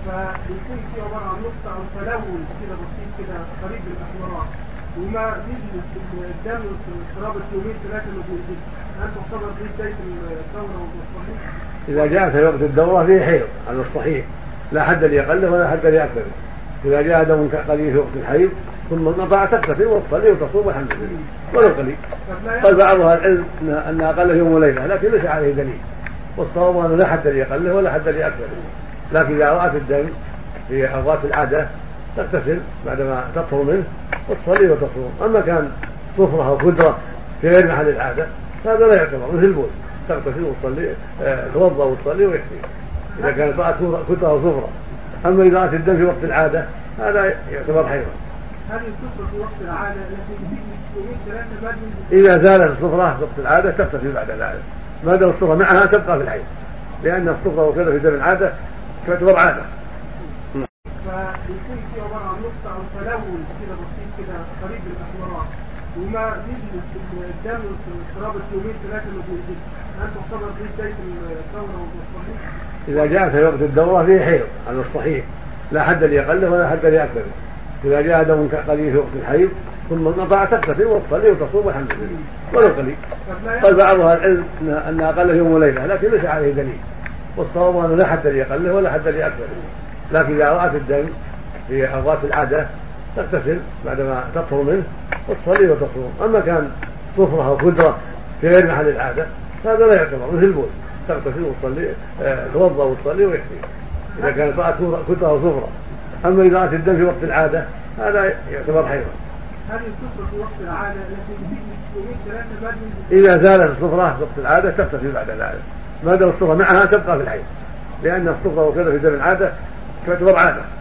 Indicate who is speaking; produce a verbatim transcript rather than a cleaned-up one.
Speaker 1: فبيكون في عباره عن نقطه او تلون كده بسيط كده قريب من الاحمرار، وما نزل الدم في قرابه يومين ثلاثه ما بينزلش، هل تعتبر دي بدايه الدوره والصحيح؟
Speaker 2: اذا جاء في وقت الدوره فيه حيض على الصحيح، لا حد لاقله ولا حد لاكثره. اذا جاء دم قليل في وقت الحيض ثم انقطع تغتسل وتصلي وتصوم والحمد لله ولو قليل. قال بعض اهل العلم ان اقل يوم وليله، لكن ليس عليه دليل، والصواب انه لا حد لاقله ولا حد لاكثره. لكن اذا رات الدم في اوقات العاده تغتسل بعدما تطهر منه وتصلي وتصوم. اما كان صفره او قدره في غير محل العاده هذا لا يعتبر، مثل البول تغتسل وتصلي، توضا وتصلي ويكفي اذا كانت رات قدره او صفره. اما اذا رات الدم في وقت العاده هذا يعتبر حيضا.
Speaker 1: هذه الصفرة في وقت العادة التي يومين ثلاثة بعد
Speaker 2: إذا زالت الصفرة في وقت العادة تغتسل بعد ذلك، ما دام الصفرة معها تبقى في الحيض، لأن الصفرة وكذا في دم العادة تعتبر عادة.
Speaker 1: فيكون في عبارة عن نقطة أو تلون كده بسيط كده قريب من الأحمرار، وما نزل الدم في قرابة يومين ثلاثة ما بينزلش، هل تعتبر دي بداية الدورة والصحيح؟
Speaker 2: إذا جاء في وقت الدورة فيه حيض على الصحيح، لا حد لاقله ولا حد لاكثره. إذا جاء دم قليل في وقت الحيض ثم انقطع تغتسل وتصلي وتصوم والحمد لله ولو قليل. قال بعض اهل العلم ان اقل يوم وليله، لكن ليس عليه دليل، والصواب انه لا حد لاقله ولا حد لاكثره. لكن اذا رات الدم في اوقات العاده تغتسل بعدما تطهر منه وتصلي وتصوم. اما كان صفره او قدره في غير محل العاده هذا لا يعتبر، مثل البول تغتسل وتصلي، توضا وتصلي ويكفي اذا كانت رات قدره او صفره. اما اذا رات الدم في وقت العاده هذا يعتبر حيضا.
Speaker 1: هذه الصفرة في وقت العادة التي يومين ثلاثة بعد
Speaker 2: إذا زالت الصفرة في وقت العادة تغتسل بعد ذلك، ما دام الصفرة معها تبقى في الحيض، لأن الصفرة وكذا في دم العادة تعتبر عادة.